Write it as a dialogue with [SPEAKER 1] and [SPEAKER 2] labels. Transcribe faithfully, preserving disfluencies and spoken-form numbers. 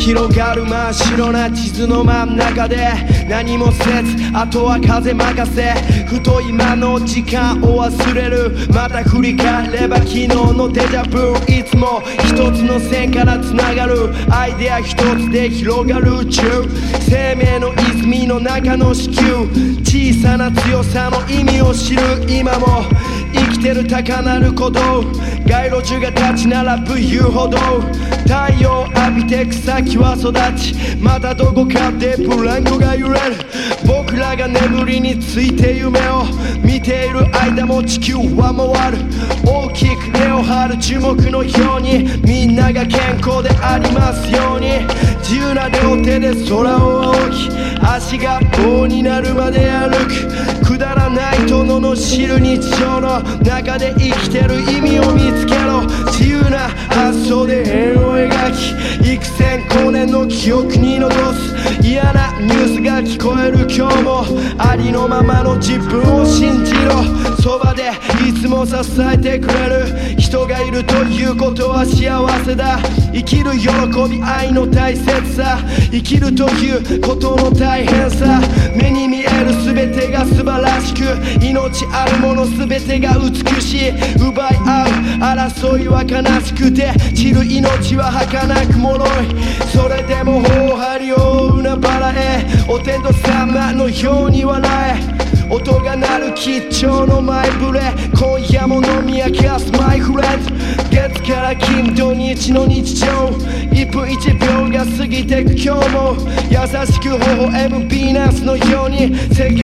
[SPEAKER 1] 広がる真っ白な地図の真ん中で何もせずあとは風任せふと今の時間を忘れるまた振り返れば昨日のデジャブいつも一つの線からつながるアイデア一つで広がる宇宙生命の泉の中の子宮小さな強さの意味を知る今も生きてる高鳴る鼓動街路樹が立ち並ぶ遊歩道太陽浴びて草木は育ちまたどこかでブランコが揺れる僕らが眠りについて夢を見ている間も地球は回る大きく根を張る樹木のようにみんなが健康でありますように自由な両手で空を仰ぎ足が棒になるまで歩くくだらないと罵る日常の中で生きてる意味を見つけろ自由な発想で円を描き幾千光年の記憶に残す嫌なニュースが聞こえる今日もありのままの自分を信じろそばでいつも支えてくれる人がいるということは幸せだ生きる喜び愛の大切さ生きるということの大変さ目に見える全てが素晴らしく命あるもの全てが美しい奪い合う争いは悲しくて散る命は儚く脆いそれでも頬張りを追う海原へお天道様のように笑え音が鳴る吉兆の前触れ今夜も飲み明かすマイフレンド月から金土日の日常一分一秒が過ぎてく今日も優しく微笑むヴィーナスのように世界